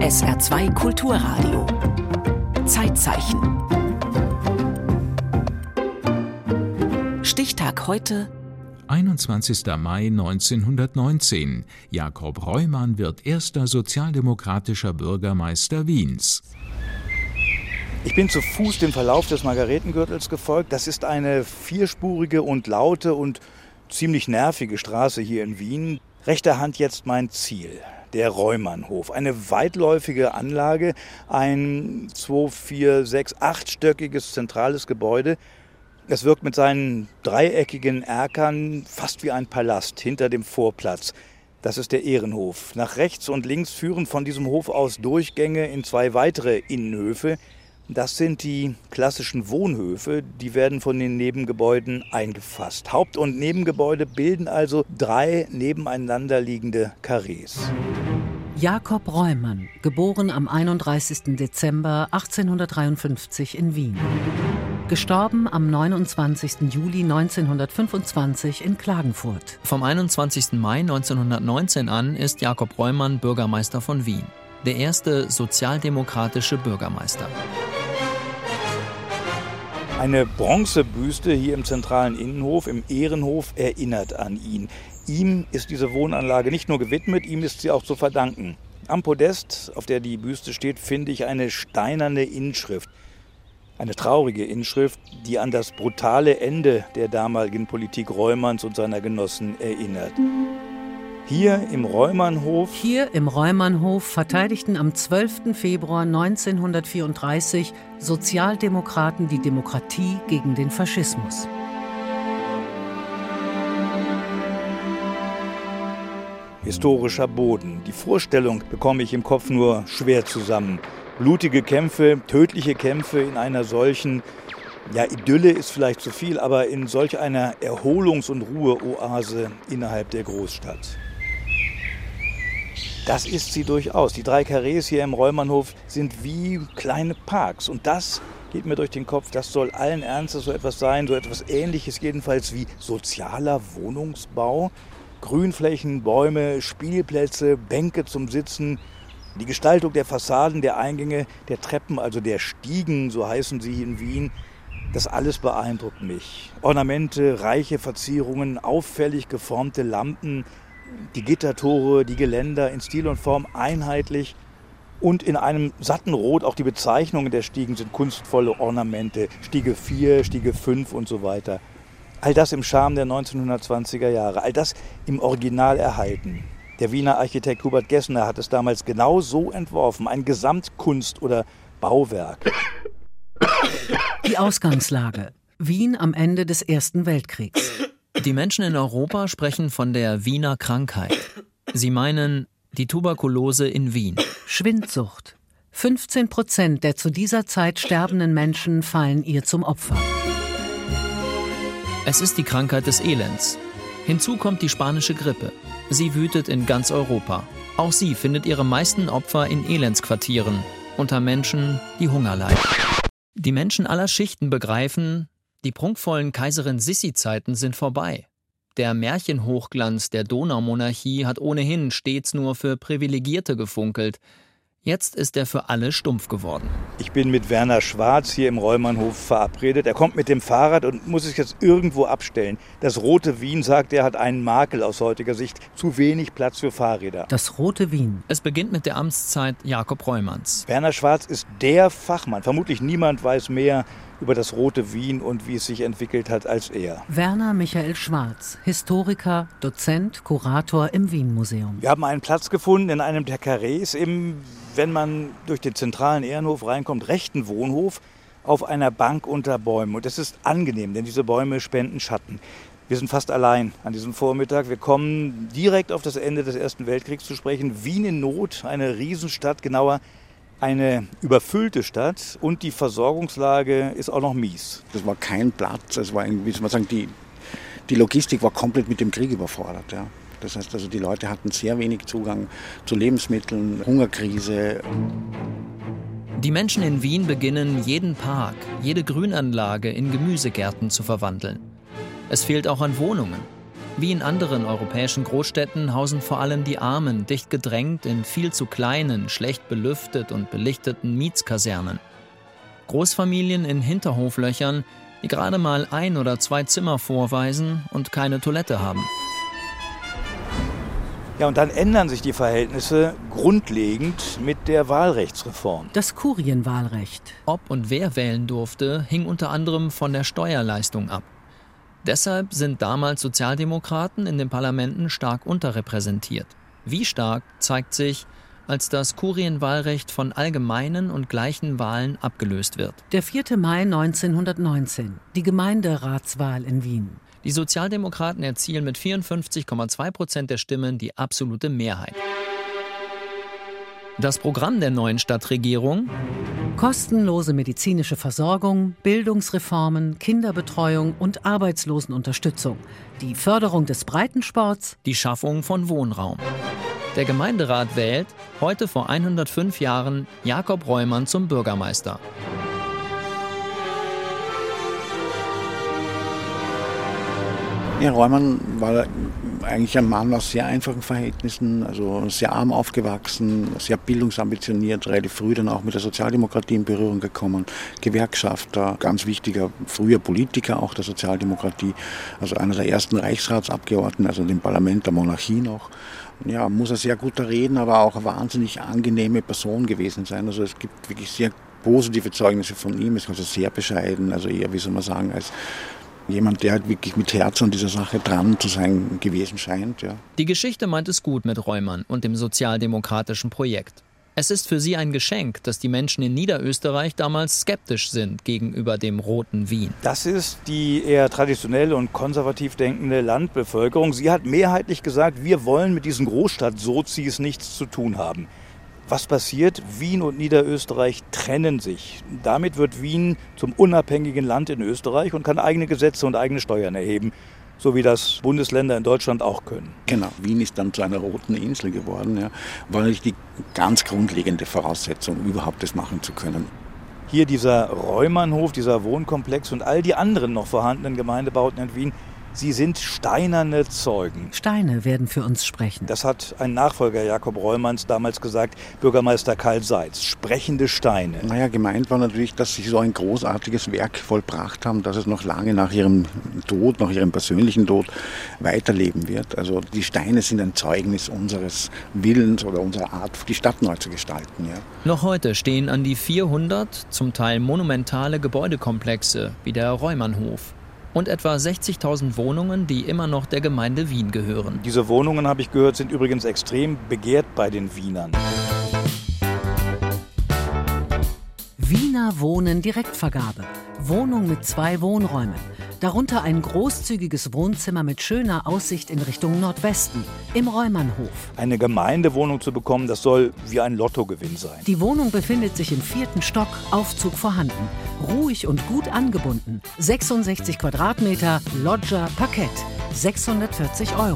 SR2 Kulturradio. Zeitzeichen. Stichtag heute: 21. Mai 1919. Jakob Reumann wird erster sozialdemokratischer Bürgermeister Wiens. Ich bin zu Fuß dem Verlauf des Margaretengürtels gefolgt. Das ist eine vierspurige und laute und ziemlich nervige Straße hier in Wien. Rechter Hand jetzt mein Ziel, der Reumannhof. Eine weitläufige Anlage, ein 2, 4, 6, 8-stöckiges zentrales Gebäude. Es wirkt mit seinen dreieckigen Erkern fast wie ein Palast hinter dem Vorplatz. Das ist der Ehrenhof. Nach rechts und links führen von diesem Hof aus Durchgänge in 2 weitere Innenhöfe. Das sind die klassischen Wohnhöfe, die werden von den Nebengebäuden eingefasst. Haupt- und Nebengebäude bilden also 3 nebeneinander liegende Karrees. Jakob Reumann, geboren am 31. Dezember 1853 in Wien. Gestorben am 29. Juli 1925 in Klagenfurt. Vom 21. Mai 1919 an ist Jakob Reumann Bürgermeister von Wien. Der erste sozialdemokratische Bürgermeister. Eine Bronzebüste hier im zentralen Innenhof, im Ehrenhof, erinnert an ihn. Ihm ist diese Wohnanlage nicht nur gewidmet, ihm ist sie auch zu verdanken. Am Podest, auf der die Büste steht, finde ich eine steinerne Inschrift. Eine traurige Inschrift, die an das brutale Ende der damaligen Politik Reumanns und seiner Genossen erinnert. Hier im Reumannhof verteidigten am 12. Februar 1934 Sozialdemokraten die Demokratie gegen den Faschismus. Historischer Boden. Die Vorstellung bekomme ich im Kopf nur schwer zusammen. Blutige Kämpfe, tödliche Kämpfe in einer solchen, Idylle ist vielleicht zu viel, aber in solch einer Erholungs- und Ruheoase innerhalb der Großstadt. Das ist sie durchaus. Die 3 Karrees hier im Reumannhof sind wie kleine Parks. Und das geht mir durch den Kopf, das soll allen Ernstes so etwas sein, so etwas Ähnliches jedenfalls wie sozialer Wohnungsbau. Grünflächen, Bäume, Spielplätze, Bänke zum Sitzen. Die Gestaltung der Fassaden, der Eingänge, der Treppen, also der Stiegen, so heißen sie in Wien, das alles beeindruckt mich. Ornamente, reiche Verzierungen, auffällig geformte Lampen, die Gittertore, die Geländer in Stil und Form einheitlich und in einem satten Rot. Auch die Bezeichnungen der Stiegen sind kunstvolle Ornamente. Stiege 4, Stiege 5 und so weiter. All das im Charme der 1920er Jahre, all das im Original erhalten. Der Wiener Architekt Hubert Gessner hat es damals genau so entworfen, ein Gesamtkunst- oder Bauwerk. Die Ausgangslage: Wien am Ende des Ersten Weltkriegs. Die Menschen in Europa sprechen von der Wiener Krankheit. Sie meinen die Tuberkulose in Wien. Schwindsucht. 15% der zu dieser Zeit sterbenden Menschen fallen ihr zum Opfer. Es ist die Krankheit des Elends. Hinzu kommt die spanische Grippe. Sie wütet in ganz Europa. Auch sie findet ihre meisten Opfer in Elendsquartieren, unter Menschen, die Hunger leiden. Die Menschen aller Schichten begreifen, die prunkvollen Kaiserin-Sissi-Zeiten sind vorbei. Der Märchenhochglanz der Donaumonarchie hat ohnehin stets nur für Privilegierte gefunkelt. Jetzt ist er für alle stumpf geworden. Ich bin mit Werner Schwarz hier im Reumannhof verabredet. Er kommt mit dem Fahrrad und muss sich jetzt irgendwo abstellen. Das rote Wien, sagt er, hat einen Makel aus heutiger Sicht. Zu wenig Platz für Fahrräder. Das rote Wien. Es beginnt mit der Amtszeit Jakob Reumanns. Werner Schwarz ist der Fachmann. Vermutlich niemand weiß mehr über das rote Wien und wie es sich entwickelt hat als er. Werner Michael Schwarz, Historiker, Dozent, Kurator im Wien-Museum. Wir haben einen Platz gefunden in einem der Karrees wenn man durch den zentralen Ehrenhof reinkommt, rechten Wohnhof, auf einer Bank unter Bäumen. Und das ist angenehm, denn diese Bäume spenden Schatten. Wir sind fast allein an diesem Vormittag. Wir kommen direkt auf das Ende des Ersten Weltkriegs zu sprechen. Wien in Not, eine Riesenstadt, genauer eine überfüllte Stadt. Und die Versorgungslage ist auch noch mies. Das war kein Platz. Es war irgendwie, soll man sagen, die Logistik war komplett mit dem Krieg überfordert. Ja. Das heißt also, die Leute hatten sehr wenig Zugang zu Lebensmitteln, Hungerkrise. Die Menschen in Wien beginnen, jeden Park, jede Grünanlage in Gemüsegärten zu verwandeln. Es fehlt auch an Wohnungen. Wie in anderen europäischen Großstädten hausen vor allem die Armen dicht gedrängt in viel zu kleinen, schlecht belüftet und belichteten Mietskasernen. Großfamilien in Hinterhoflöchern, die gerade mal 1 oder 2 Zimmer vorweisen und keine Toilette haben. Ja, und dann ändern sich die Verhältnisse grundlegend mit der Wahlrechtsreform. Das Kurienwahlrecht. Ob und wer wählen durfte, hing unter anderem von der Steuerleistung ab. Deshalb sind damals Sozialdemokraten in den Parlamenten stark unterrepräsentiert. Wie stark zeigt sich, als das Kurienwahlrecht von allgemeinen und gleichen Wahlen abgelöst wird. Der 4. Mai 1919, die Gemeinderatswahl in Wien. Die Sozialdemokraten erzielen mit 54,2% der Stimmen die absolute Mehrheit. Das Programm der neuen Stadtregierung: kostenlose medizinische Versorgung, Bildungsreformen, Kinderbetreuung und Arbeitslosenunterstützung, die Förderung des Breitensports, die Schaffung von Wohnraum. Der Gemeinderat wählt, heute vor 105 Jahren, Jakob Reumann zum Bürgermeister. Ja, Reumann war eigentlich ein Mann aus sehr einfachen Verhältnissen, also sehr arm aufgewachsen, sehr bildungsambitioniert, relativ früh dann auch mit der Sozialdemokratie in Berührung gekommen, Gewerkschafter, ganz wichtiger, früher Politiker auch der Sozialdemokratie, also einer der ersten Reichsratsabgeordneten, also im Parlament der Monarchie noch. Ja, muss er sehr gut reden, aber auch eine wahnsinnig angenehme Person gewesen sein. Also es gibt wirklich sehr positive Zeugnisse von ihm, ist also sehr bescheiden, also eher, wie soll man sagen, als jemand, der halt wirklich mit Herz an dieser Sache dran zu sein gewesen scheint. Ja. Die Geschichte meint es gut mit Reumann und dem sozialdemokratischen Projekt. Es ist für sie ein Geschenk, dass die Menschen in Niederösterreich damals skeptisch sind gegenüber dem roten Wien. Das ist die eher traditionell und konservativ denkende Landbevölkerung. Sie hat mehrheitlich gesagt, wir wollen mit diesen Großstadt-Sozis nichts zu tun haben. Was passiert? Wien und Niederösterreich trennen sich. Damit wird Wien zum unabhängigen Land in Österreich und kann eigene Gesetze und eigene Steuern erheben, so wie das Bundesländer in Deutschland auch können. Genau, Wien ist dann zu einer roten Insel geworden. Ja. War natürlich die ganz grundlegende Voraussetzung, überhaupt das machen zu können. Hier dieser Reumannhof, dieser Wohnkomplex und all die anderen noch vorhandenen Gemeindebauten in Wien, sie sind steinerne Zeugen. Steine werden für uns sprechen. Das hat ein Nachfolger Jakob Reumanns damals gesagt, Bürgermeister Karl Seitz. Sprechende Steine. Naja, gemeint war natürlich, dass sie so ein großartiges Werk vollbracht haben, dass es noch lange nach ihrem Tod, nach ihrem persönlichen Tod weiterleben wird. Also die Steine sind ein Zeugnis unseres Willens oder unserer Art, die Stadt neu zu gestalten. Ja. Noch heute stehen an die 400 zum Teil monumentale Gebäudekomplexe wie der Reumannhof und etwa 60.000 Wohnungen, die immer noch der Gemeinde Wien gehören. Diese Wohnungen, habe ich gehört, sind übrigens extrem begehrt bei den Wienern. Wiener Wohnen Direktvergabe. Wohnung mit 2 Wohnräumen. Darunter ein großzügiges Wohnzimmer mit schöner Aussicht in Richtung Nordwesten, im Reumannhof. Eine Gemeindewohnung zu bekommen, das soll wie ein Lottogewinn sein. Die Wohnung befindet sich im 4. Stock, Aufzug vorhanden. Ruhig und gut angebunden. 66 Quadratmeter, Loggia, Parkett. 640 €.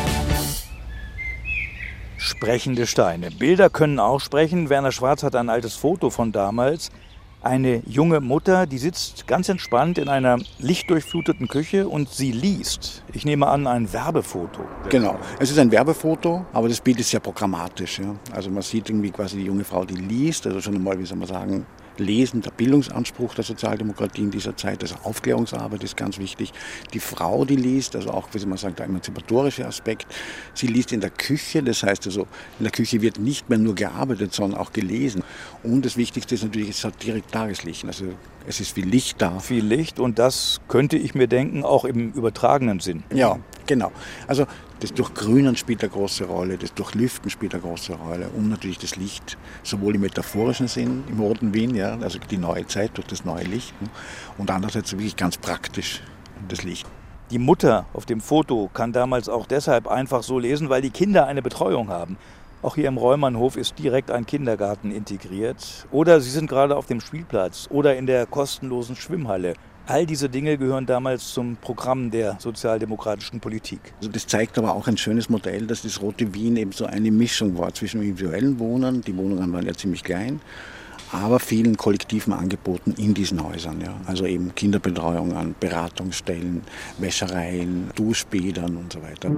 Sprechende Steine. Bilder können auch sprechen. Werner Schwarz hat ein altes Foto von damals. Eine junge Mutter, die sitzt ganz entspannt in einer lichtdurchfluteten Küche und sie liest. Ich nehme an, ein Werbefoto. Genau, es ist ein Werbefoto, aber das Bild ist sehr programmatisch. Ja. Also man sieht irgendwie quasi die junge Frau, die liest, also schon einmal, wie soll man sagen, Lesen, der Bildungsanspruch der Sozialdemokratie in dieser Zeit, also Aufklärungsarbeit ist ganz wichtig. Die Frau, die liest, also auch, wie soll man sagen, der emanzipatorische Aspekt, sie liest in der Küche, das heißt also, in der Küche wird nicht mehr nur gearbeitet, sondern auch gelesen. Und das Wichtigste ist natürlich, es hat direkt Tageslicht, also es ist viel Licht da. Viel Licht und das könnte ich mir denken, auch im übertragenen Sinn. Ja, genau. Also das Durchgrünen spielt eine große Rolle, das Durchlüften spielt eine große Rolle und natürlich das Licht, sowohl im metaphorischen Sinn, im roten Wien, ja, also die neue Zeit durch das neue Licht, und andererseits wirklich ganz praktisch das Licht. Die Mutter auf dem Foto kann damals auch deshalb einfach so lesen, weil die Kinder eine Betreuung haben. Auch hier im Reumannhof ist direkt ein Kindergarten integriert. Oder sie sind gerade auf dem Spielplatz oder in der kostenlosen Schwimmhalle. All diese Dinge gehören damals zum Programm der sozialdemokratischen Politik. Also das zeigt aber auch ein schönes Modell, dass das rote Wien eben so eine Mischung war zwischen individuellen Wohnern, die Wohnungen waren ja ziemlich klein, aber vielen kollektiven Angeboten in diesen Häusern. Ja. Also eben Kinderbetreuung an Beratungsstellen, Wäschereien, Duschbädern und so weiter.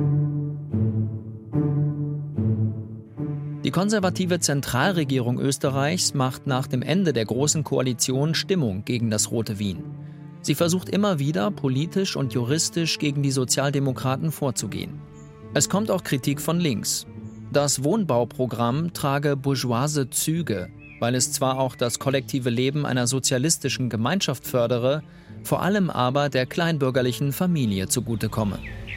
Die konservative Zentralregierung Österreichs macht nach dem Ende der Großen Koalition Stimmung gegen das Rote Wien. Sie versucht immer wieder, politisch und juristisch gegen die Sozialdemokraten vorzugehen. Es kommt auch Kritik von links. Das Wohnbauprogramm trage bourgeoise Züge, weil es zwar auch das kollektive Leben einer sozialistischen Gemeinschaft fördere, vor allem aber der kleinbürgerlichen Familie zugutekomme.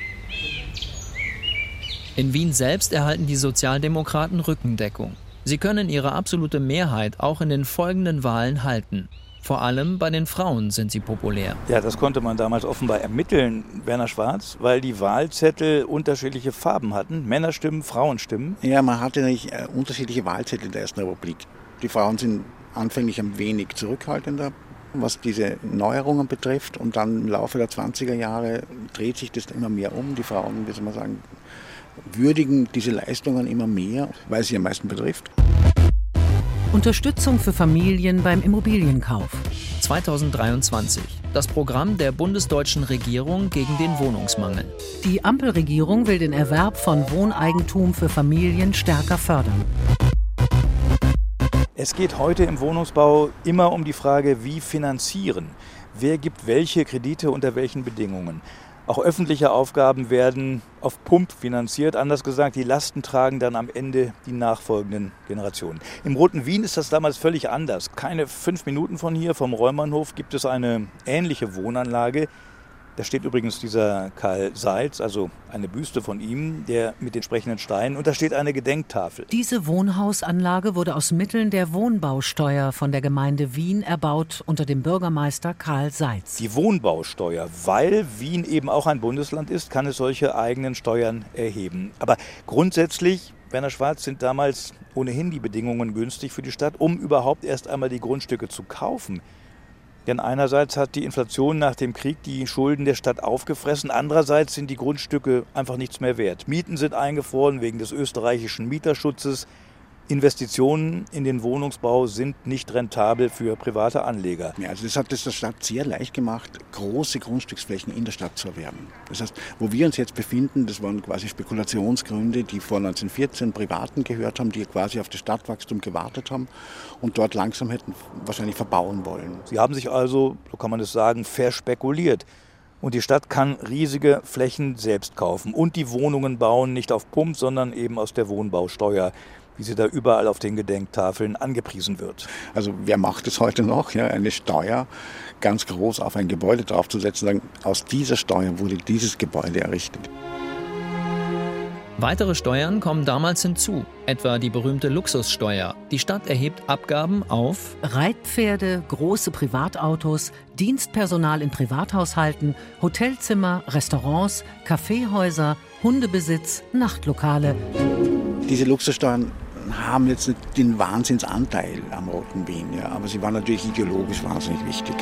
In Wien selbst erhalten die Sozialdemokraten Rückendeckung. Sie können ihre absolute Mehrheit auch in den folgenden Wahlen halten. Vor allem bei den Frauen sind sie populär. Ja, das konnte man damals offenbar ermitteln, Werner Schwarz, weil die Wahlzettel unterschiedliche Farben hatten. Männerstimmen, Frauenstimmen. Ja, man hatte nämlich unterschiedliche Wahlzettel in der Ersten Republik. Die Frauen sind anfänglich ein wenig zurückhaltender, was diese Neuerungen betrifft. Und dann im Laufe der 20er Jahre dreht sich das immer mehr um. Die Frauen, wie soll man sagen, würdigen diese Leistungen immer mehr, weil sie am meisten betrifft. Unterstützung für Familien beim Immobilienkauf. 2023. Das Programm der bundesdeutschen Regierung gegen den Wohnungsmangel. Die Ampelregierung will den Erwerb von Wohneigentum für Familien stärker fördern. Es geht heute im Wohnungsbau immer um die Frage, wie finanzieren. Wer gibt welche Kredite unter welchen Bedingungen? Auch öffentliche Aufgaben werden auf Pump finanziert. Anders gesagt, die Lasten tragen dann am Ende die nachfolgenden Generationen. Im Roten Wien ist das damals völlig anders. Keine 5 Minuten von hier, vom Reumannhof, gibt es eine ähnliche Wohnanlage. Da steht übrigens dieser Karl Seitz, also eine Büste von ihm, der mit den entsprechenden Steinen. Und da steht eine Gedenktafel. Diese Wohnhausanlage wurde aus Mitteln der Wohnbausteuer von der Gemeinde Wien erbaut unter dem Bürgermeister Karl Seitz. Die Wohnbausteuer, weil Wien eben auch ein Bundesland ist, kann es solche eigenen Steuern erheben. Aber grundsätzlich, Werner Schwarz, sind damals ohnehin die Bedingungen günstig für die Stadt, um überhaupt erst einmal die Grundstücke zu kaufen. Denn einerseits hat die Inflation nach dem Krieg die Schulden der Stadt aufgefressen, andererseits sind die Grundstücke einfach nichts mehr wert. Mieten sind eingefroren wegen des österreichischen Mieterschutzes. Investitionen in den Wohnungsbau sind nicht rentabel für private Anleger. Ja, also das hat es der Stadt sehr leicht gemacht, große Grundstücksflächen in der Stadt zu erwerben. Das heißt, wo wir uns jetzt befinden, das waren quasi Spekulationsgründe, die vor 1914 Privaten gehört haben, die quasi auf das Stadtwachstum gewartet haben und dort langsam hätten wahrscheinlich verbauen wollen. Sie haben sich also, so kann man es sagen, verspekuliert. Und die Stadt kann riesige Flächen selbst kaufen und die Wohnungen bauen, nicht auf Pump, sondern eben aus der Wohnbausteuer, wie sie da überall auf den Gedenktafeln angepriesen wird. Also wer macht es heute noch, ja, eine Steuer ganz groß auf ein Gebäude draufzusetzen, sagen, aus dieser Steuer wurde dieses Gebäude errichtet. Weitere Steuern kommen damals hinzu, etwa die berühmte Luxussteuer. Die Stadt erhebt Abgaben auf Reitpferde, große Privatautos, Dienstpersonal in Privathaushalten, Hotelzimmer, Restaurants, Kaffeehäuser, Hundebesitz, Nachtlokale. Diese Luxussteuern haben jetzt nicht den Wahnsinnsanteil am Roten Wien, ja, aber sie waren natürlich ideologisch wahnsinnig wichtig.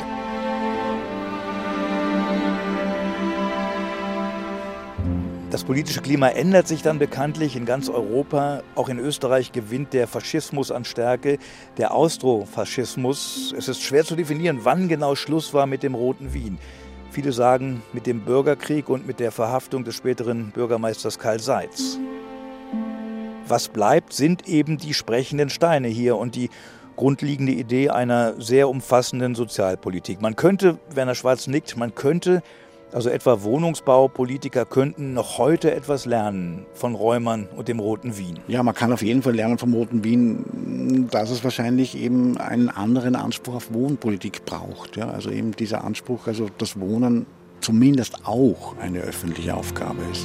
Das politische Klima ändert sich dann bekanntlich in ganz Europa. Auch in Österreich gewinnt der Faschismus an Stärke, der Austrofaschismus. Es ist schwer zu definieren, wann genau Schluss war mit dem Roten Wien. Viele sagen mit dem Bürgerkrieg und mit der Verhaftung des späteren Bürgermeisters Karl Seitz. Was bleibt, sind eben die sprechenden Steine hier und die grundlegende Idee einer sehr umfassenden Sozialpolitik. Man könnte, Werner Schwarz nickt, also etwa Wohnungsbaupolitiker könnten noch heute etwas lernen von Reumann und dem Roten Wien. Ja, man kann auf jeden Fall lernen vom Roten Wien, dass es wahrscheinlich eben einen anderen Anspruch auf Wohnpolitik braucht. Ja, also eben dieser Anspruch, also dass Wohnen zumindest auch eine öffentliche Aufgabe ist.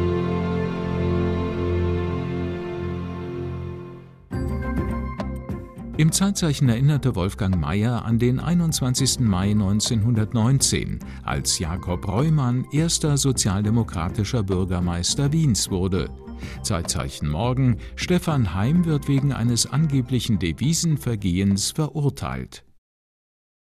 Im Zeitzeichen erinnerte Wolfgang Mayer an den 21. Mai 1919, als Jakob Reumann erster sozialdemokratischer Bürgermeister Wiens wurde. Zeitzeichen morgen: Stefan Heym wird wegen eines angeblichen Devisenvergehens verurteilt.